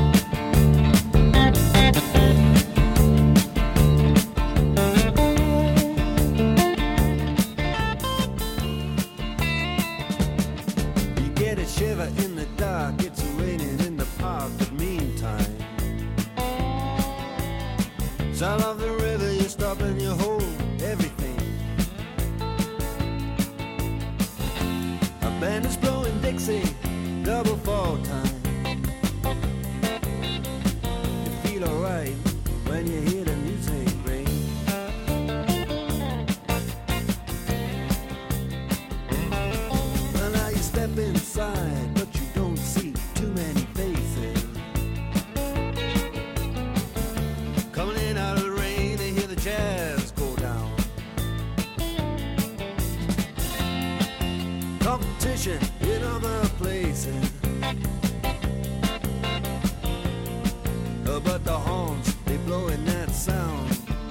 Shiver in the dark, it's raining in the park, but meantime, sound of the river, you stop and you hold everything. A band is blowing Dixie, double fall time. You feel alright when you hear the music ring. Well, now you step inside, but you don't see too many faces. Coming in out of the rain, they hear the jazz go down. Competition in other places, but the horns, they blowing that sound.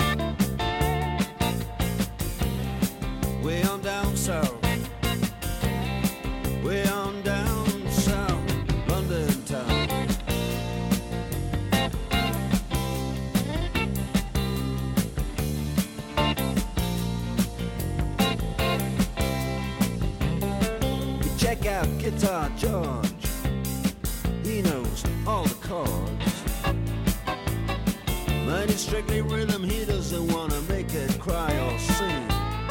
Way on down south, way on down south, London town. You check out Guitar George, he knows all the chords. But it's strictly rhythm, he doesn't wanna make it cry or sing.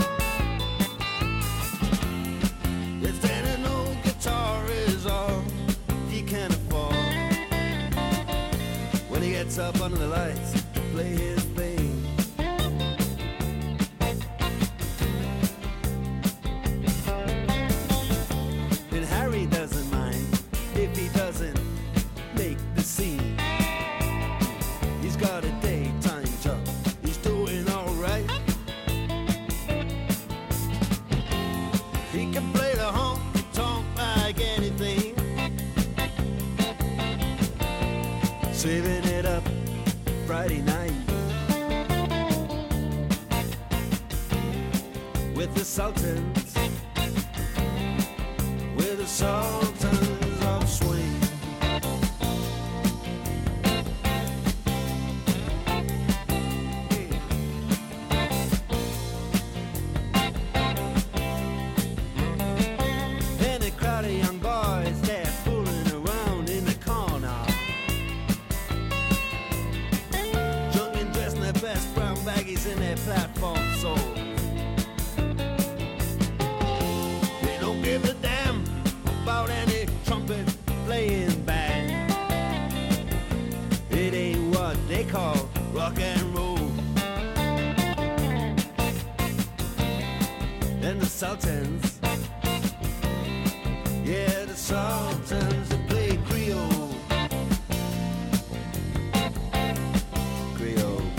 If then an old guitar is all he can afford, when he gets up under the lights to play his thing, and Harry doesn't mind if he doesn't make the scene. He's got a daytime job, he's doing alright. He can play the honky tonk like anything, saving it up Friday night with the Sultans, with the Sultans of Swing. And a crowd of young boys, they're fooling around in the corner, drunk and dressed in their best brown baggies in their platform soles. They don't give a damn about any trumpet playing band. It ain't what they call rock and roll. And the Sultans, yeah, the Sultans, they play Creole. Creole.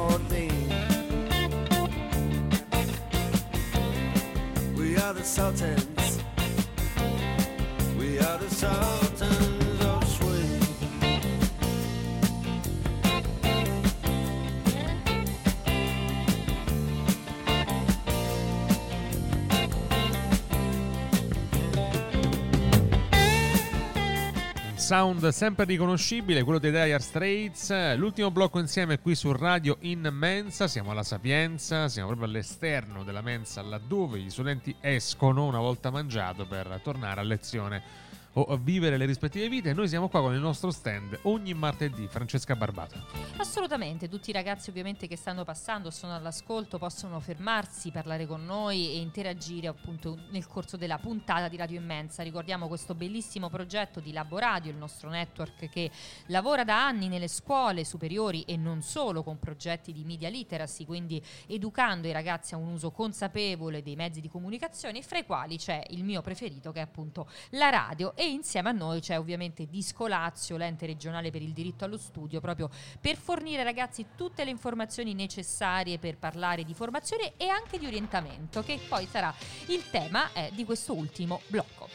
more thing. We are the Sultans. We are the Sultans of Swing. Sound sempre riconoscibile, quello dei Dire Straits. L'ultimo blocco insieme qui su Radio in Mensa. Siamo alla Sapienza, siamo proprio all'esterno della mensa, laddove gli studenti escono una volta mangiato per tornare a lezione o vivere le rispettive vite. Noi siamo qua con il nostro stand ogni martedì. Francesca Barbato. Assolutamente, tutti i ragazzi ovviamente che stanno passando, sono all'ascolto, possono fermarsi, parlare con noi e interagire appunto nel corso della puntata di Radio Immensa. Ricordiamo questo bellissimo progetto di Laboradio, il nostro network che lavora da anni nelle scuole superiori e non solo, con progetti di media literacy, quindi educando i ragazzi a un uso consapevole dei mezzi di comunicazione, fra i quali c'è il mio preferito, che è appunto la radio. E insieme a noi c'è ovviamente Disco Lazio, l'ente regionale per il diritto allo studio, proprio per fornire ai ragazzi tutte le informazioni necessarie per parlare di formazione e anche di orientamento, che poi sarà il tema di questo ultimo blocco.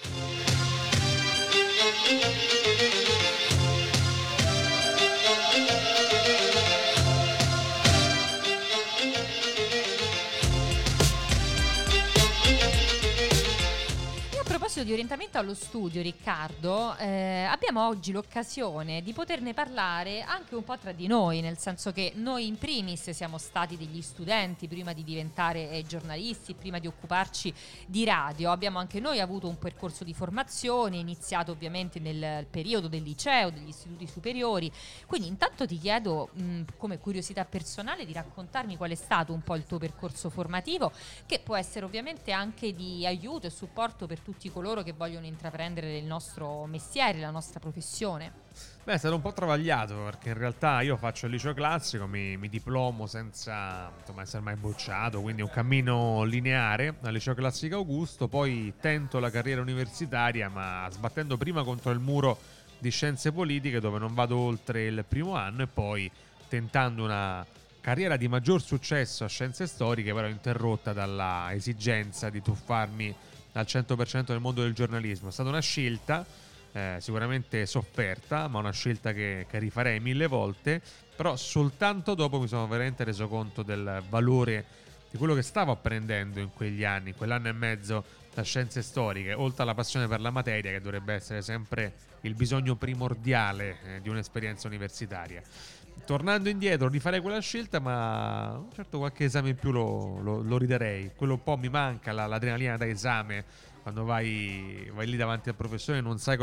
Di orientamento allo studio, Riccardo, abbiamo oggi l'occasione di poterne parlare anche un po' tra di noi, nel senso che noi in primis siamo stati degli studenti prima di diventare giornalisti, prima di occuparci di radio. Abbiamo anche noi avuto un percorso di formazione iniziato ovviamente nel periodo del liceo, degli istituti superiori. Quindi intanto ti chiedo, come curiosità personale, di raccontarmi qual è stato un po' il tuo percorso formativo, che può essere ovviamente anche di aiuto e supporto per tutti coloro che vogliono intraprendere il nostro mestiere, la nostra professione. Beh, è stato un po' travagliato, perché in realtà io faccio il liceo classico, mi diplomo senza essere mai bocciato, quindi un cammino lineare al liceo classico Augusto. Poi tento la carriera universitaria, ma sbattendo prima contro il muro di scienze politiche, dove non vado oltre il primo anno, e poi tentando una carriera di maggior successo a scienze storiche, però interrotta dalla esigenza di tuffarmi al 100% nel mondo del giornalismo. È stata una scelta sicuramente sofferta, ma una scelta che rifarei 1000 volte, però soltanto dopo mi sono veramente reso conto del valore di quello che stavo apprendendo in quegli anni, in quell'anno e mezzo da scienze storiche, oltre alla passione per la materia, che dovrebbe essere sempre il bisogno primordiale di un'esperienza universitaria. Tornando indietro, rifarei quella scelta, ma certo qualche esame in più lo riderei. Quello un po' mi manca, l'adrenalina da esame, quando vai lì davanti al professore e non sai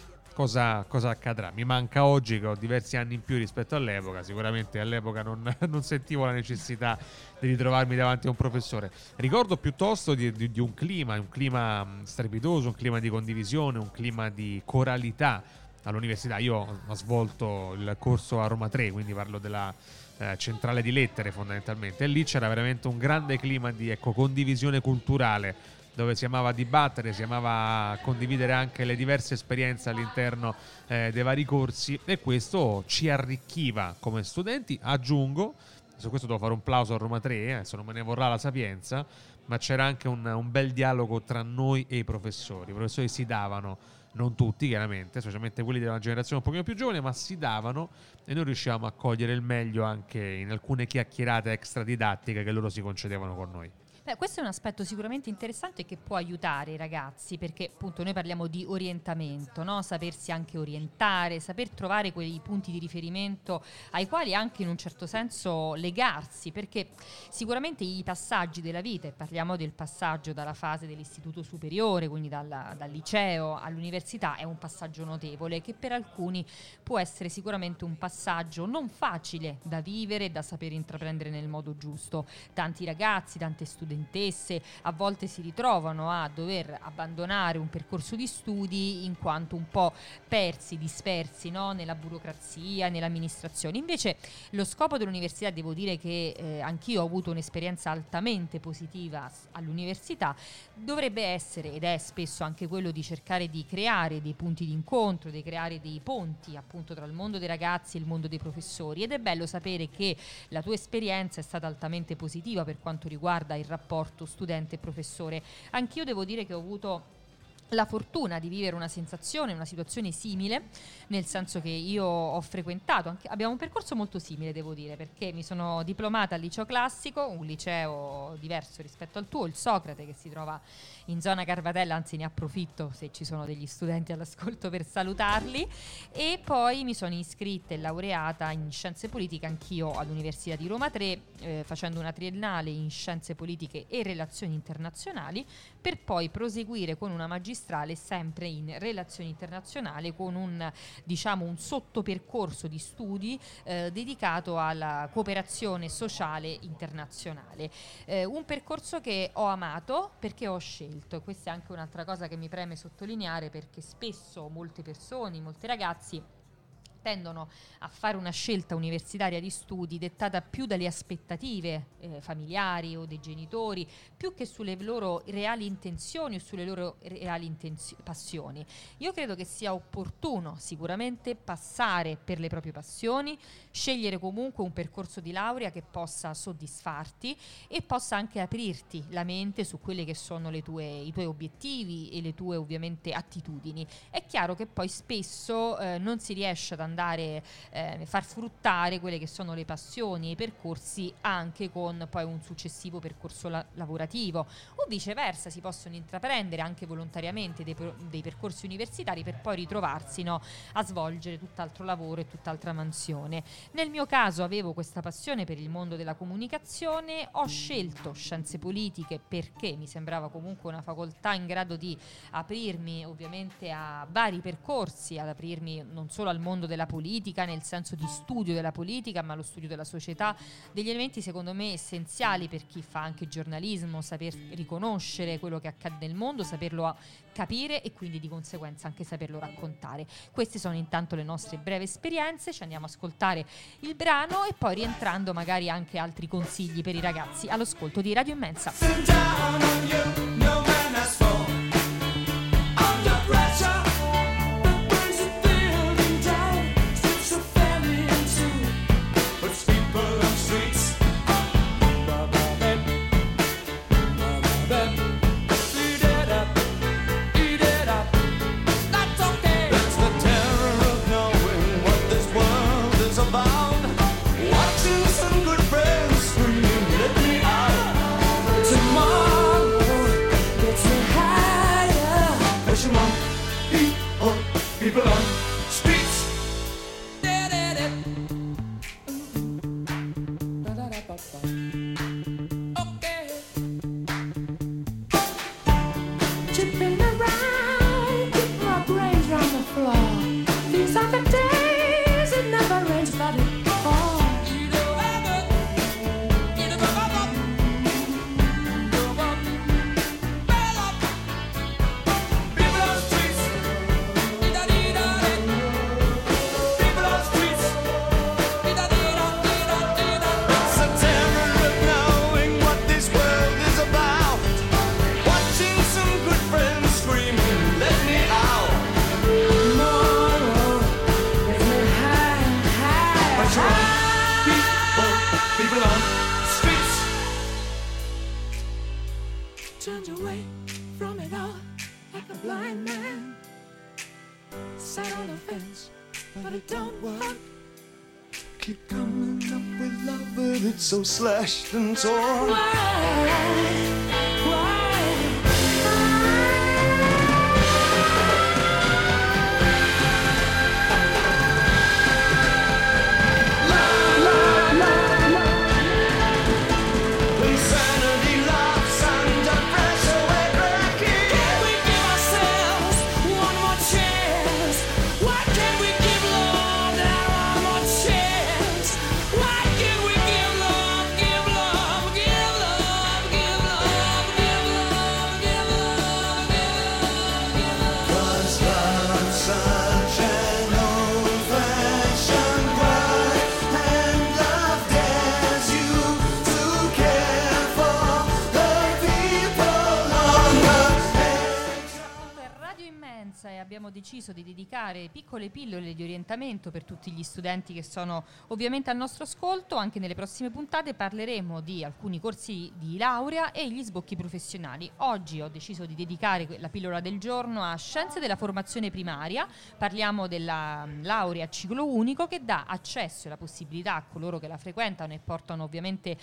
cosa accadrà. Mi manca oggi, che ho diversi anni in più rispetto all'epoca. Sicuramente all'epoca non sentivo la necessità di ritrovarmi davanti a un professore. Ricordo piuttosto di un clima strepitoso, un clima di condivisione, un clima di coralità all'università. Io ho svolto il corso a Roma 3, quindi parlo della centrale di lettere fondamentalmente, e lì c'era veramente un grande clima di condivisione culturale, dove si amava dibattere, si amava condividere anche le diverse esperienze all'interno dei vari corsi, e questo ci arricchiva come studenti. Aggiungo, su questo devo fare un plauso a Roma 3, adesso non me ne vorrà la Sapienza, ma c'era anche un bel dialogo tra noi e i professori. I professori si davano, non tutti chiaramente, specialmente quelli della generazione un pochino più giovane, ma si davano, e noi riuscivamo a cogliere il meglio anche in alcune chiacchierate extra didattiche che loro si concedevano con noi. Beh, questo è un aspetto sicuramente interessante che può aiutare i ragazzi, perché appunto noi parliamo di orientamento, no? Sapersi anche orientare, saper trovare quei punti di riferimento ai quali anche in un certo senso legarsi, perché sicuramente i passaggi della vita, e parliamo del passaggio dalla fase dell'istituto superiore, quindi dal liceo all'università, è un passaggio notevole che per alcuni può essere sicuramente un passaggio non facile da vivere e da saper intraprendere nel modo giusto. Tanti ragazzi, tante studentesse studentesse a volte si ritrovano a dover abbandonare un percorso di studi in quanto un po' dispersi, no? Nella burocrazia, nell'amministrazione. Invece lo scopo dell'università, devo dire che anch'io ho avuto un'esperienza altamente positiva all'università, dovrebbe essere, ed è spesso anche quello di cercare di creare dei punti di incontro, di creare dei ponti appunto tra il mondo dei ragazzi e il mondo dei professori, ed è bello sapere che la tua esperienza è stata altamente positiva per quanto riguarda il rapporto studente e professore. Anch'io devo dire che ho avuto la fortuna di vivere una situazione simile, nel senso che io ho frequentato, abbiamo un percorso molto simile, devo dire, perché mi sono diplomata al liceo classico, un liceo diverso rispetto al tuo, il Socrate, che si trova in zona Carvatella, anzi ne approfitto se ci sono degli studenti all'ascolto per salutarli, e poi mi sono iscritta e laureata in scienze politiche anch'io all'Università di Roma 3, facendo una triennale in scienze politiche e relazioni internazionali, per poi proseguire con una magistrale sempre in relazioni internazionali con un sottopercorso di studi dedicato alla cooperazione sociale internazionale. Un percorso che ho amato perché ho scelto, e questa è anche un'altra cosa che mi preme sottolineare, perché spesso molte persone, molti ragazzi tendono a fare una scelta universitaria di studi dettata più dalle aspettative familiari o dei genitori, più che sulle loro reali intenzioni o sulle loro reali passioni. Io credo che sia opportuno sicuramente passare per le proprie passioni, scegliere comunque un percorso di laurea che possa soddisfarti e possa anche aprirti la mente su quelle che sono i tuoi obiettivi e le tue ovviamente attitudini. È chiaro che poi spesso non si riesce ad andare far fruttare quelle che sono le passioni e i percorsi anche con poi un successivo percorso lavorativo, o viceversa si possono intraprendere anche volontariamente dei percorsi universitari per poi ritrovarsi, no, a svolgere tutt'altro lavoro e tutt'altra mansione. Nel mio caso avevo questa passione per il mondo della comunicazione, ho scelto scienze politiche perché mi sembrava comunque una facoltà in grado di aprirmi ovviamente a vari percorsi, ad aprirmi non solo al mondo della politica nel senso di studio della politica, ma lo studio della società, degli elementi secondo me essenziali per chi fa anche giornalismo, saper riconoscere quello che accade nel mondo, saperlo capire e quindi di conseguenza anche saperlo raccontare. Queste sono intanto le nostre brevi esperienze, ci andiamo a ascoltare il brano e poi rientrando magari anche altri consigli per i ragazzi all'ascolto di Radio Immensa. People on streets. Okay. Chipping around, keep my brains round the floor. These are the days it never rains, but it falls. Turned away from it all like a blind man. Sat on the fence, but it don't work. Keep coming up with love, but it's so slashed and torn. Why? Give love. abbiamo deciso di dedicare piccole pillole di orientamento per tutti gli studenti che sono ovviamente al nostro ascolto. Anche nelle prossime puntate parleremo di alcuni corsi di laurea e gli sbocchi professionali. Oggi ho deciso di dedicare la pillola del giorno a Scienze della formazione primaria. Parliamo della laurea a ciclo unico che dà accesso e la possibilità a coloro che la frequentano e portano ovviamente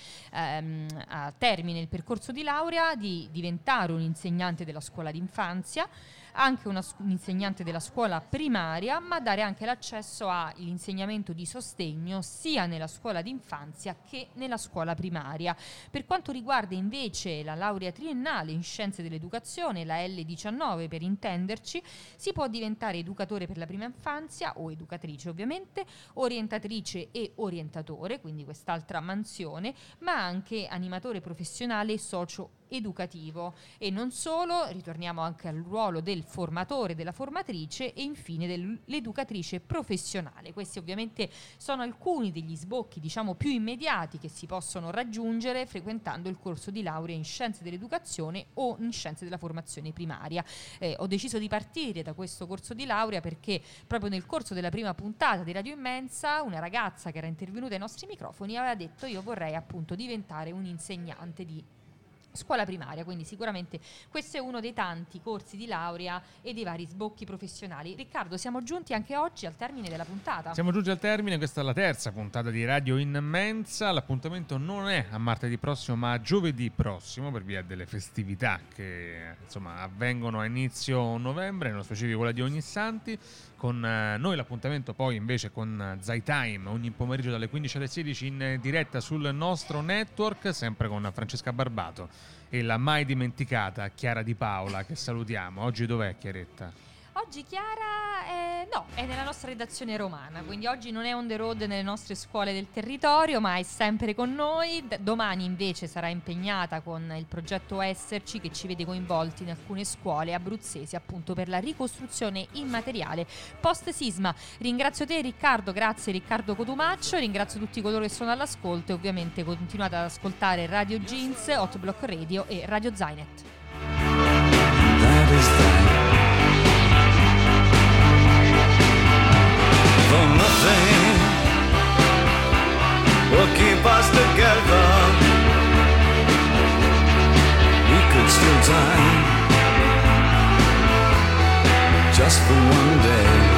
a termine il percorso di laurea di diventare un insegnante della scuola d'infanzia, anche un insegnante della scuola primaria, ma dare anche l'accesso all'insegnamento di sostegno sia nella scuola d'infanzia che nella scuola primaria. Per quanto riguarda invece la laurea triennale in scienze dell'educazione, la L19 per intenderci, si può diventare educatore per la prima infanzia o educatrice ovviamente, orientatrice e orientatore, quindi quest'altra mansione, ma anche animatore professionale socio educativo. E non solo, ritorniamo anche al ruolo del formatore, della formatrice e infine dell'educatrice professionale. Questi ovviamente sono alcuni degli sbocchi, diciamo, più immediati che si possono raggiungere frequentando il corso di laurea in scienze dell'educazione o in scienze della formazione primaria. Ho deciso di partire da questo corso di laurea perché proprio nel corso della prima puntata di Radio Immensa una ragazza che era intervenuta ai nostri microfoni aveva detto: io vorrei appunto diventare un insegnante di scuola primaria, quindi sicuramente questo è uno dei tanti corsi di laurea e dei vari sbocchi professionali. Riccardo, siamo giunti anche oggi al termine della puntata. Siamo giunti al termine, questa è la terza puntata di Radio Immensa. L'appuntamento non è a martedì prossimo ma a giovedì prossimo per via delle festività che insomma avvengono a inizio novembre, nello specifico quella di Ognissanti. Con noi l'appuntamento poi invece con Zai Time ogni pomeriggio dalle 15 alle 16 in diretta sul nostro network, sempre con Francesca Barbato e la mai dimenticata Chiara Di Paola, che salutiamo. Oggi dov'è Chiaretta? Oggi Chiara è nella nostra redazione romana, quindi oggi non è on the road nelle nostre scuole del territorio, ma è sempre con noi. Domani invece sarà impegnata con il progetto Esserci, che ci vede coinvolti in alcune scuole abruzzesi appunto per la ricostruzione immateriale post sisma. Ringrazio te Riccardo, grazie Riccardo Cotumaccio, ringrazio tutti coloro che sono all'ascolto e ovviamente continuate ad ascoltare Radio Jeans, Hot Block Radio e Radio Zainet. For nothing will keep us together. We could still die just for one day.